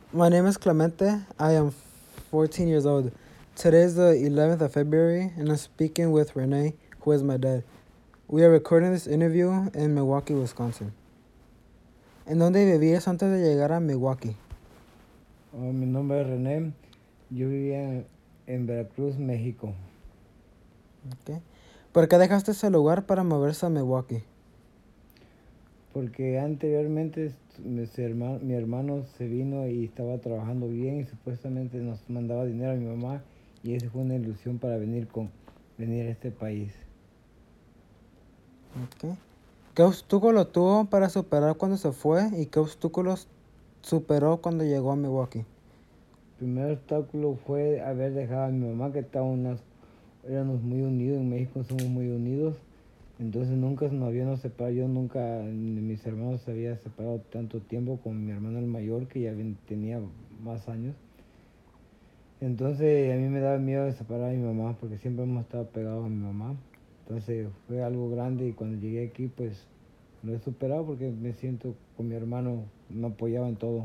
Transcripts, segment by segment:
My name is Clemente. I am 14 years old. Today is the 11th of February, and I'm speaking with Renee, who is my dad. We are recording this interview in Milwaukee, Wisconsin. ¿En dónde vivías antes de llegar a Milwaukee? Mi nombre es René. Yo vivía en Veracruz, México, Okay. ¿Por qué dejaste ese lugar para moverse a Milwaukee? porque anteriormente mi hermano se vino y estaba trabajando bien y supuestamente nos mandaba dinero a mi mamá y esa fue una ilusión para venir a este país. Okay. ¿Qué obstáculo tuvo para superar cuando se fue y qué obstáculos superó cuando llegó a Milwaukee? El primer obstáculo fue haber dejado a mi mamá, que éramos muy unidos, en México somos muy unidos, entonces nunca nos habíamos separado, yo nunca, ni mis hermanos se había separado tanto tiempo con mi hermano el mayor, que ya tenía más años. Entonces a mí me daba miedo de separar a mi mamá porque siempre hemos estado pegados a mi mamá. Entonces fue algo grande y cuando llegué aquí pues lo he superado porque me siento con mi hermano, me apoyaba en todo.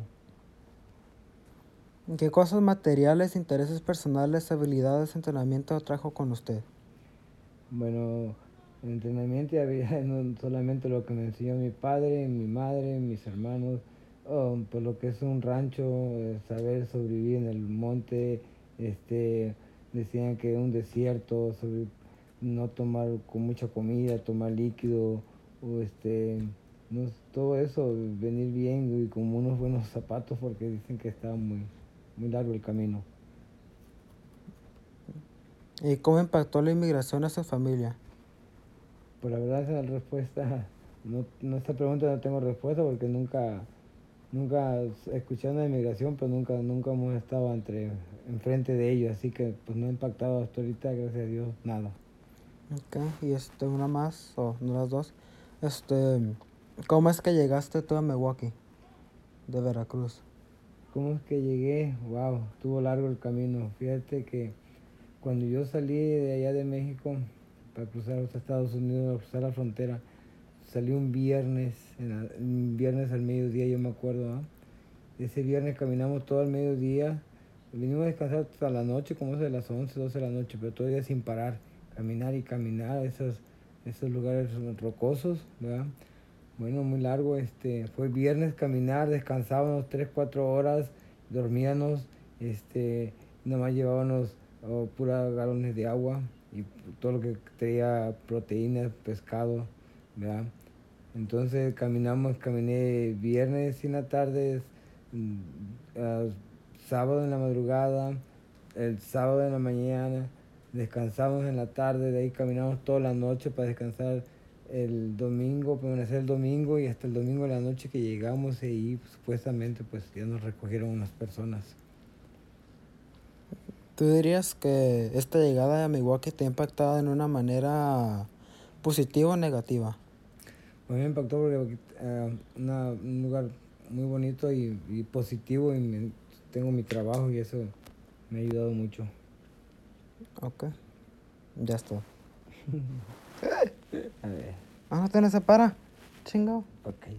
¿Qué cosas materiales, intereses personales, habilidades, entrenamiento trajo con usted? Bueno, el entrenamiento y habilidades no solamente lo que me enseñó mi padre, mi madre, mis hermanos, por lo que es un rancho, saber sobrevivir en el monte, decían que un desierto, no tomar con mucha comida, tomar líquido, o no, todo eso, venir bien y con unos buenos zapatos porque dicen que estaba muy largo el camino. ¿Y cómo impactó la inmigración a su familia? Por la verdad esa respuesta, no esta pregunta no tengo respuesta porque nunca he escuchado una inmigración, pero nunca hemos estado enfrente de ellos, así que pues no ha impactado hasta ahorita, gracias a Dios, nada. Ok, y una más, o no las dos. Este, ¿Cómo es que llegaste tú a Milwaukee, de Veracruz? ¿Cómo es que llegué? Wow, estuvo largo el camino. Fíjate que cuando yo salí de allá de México para cruzar los Estados Unidos, cruzar la frontera, salí un viernes al mediodía, yo me acuerdo, ¿ah? Ese viernes caminamos todo el mediodía, vinimos a descansar hasta la noche, como es de las 11 12 de la noche, pero todo el día sin parar, caminar y caminar, esos lugares rocosos, ¿verdad? Bueno, muy largo, fue viernes caminar, descansábamos 3 4 horas, dormíamos, nada más llevábamos puras galones de agua y todo lo que traía proteínas, pescado, ¿verdad? Entonces caminé viernes en la tarde, mm, sábado en la madrugada, el sábado en la mañana, descansamos en la tarde, de ahí caminamos toda la noche para descansar el domingo, permanecer el domingo y hasta el domingo en la noche que llegamos y ahí supuestamente pues ya nos recogieron unas personas. ¿Tú dirías que esta llegada a Milwaukee te ha impactado en una manera positiva o negativa? A mí me impactó porque un lugar muy bonito y positivo y tengo mi trabajo y eso me ha ayudado mucho. Ok, ya está. A ver, Ah, no te separa. Chingado. ok.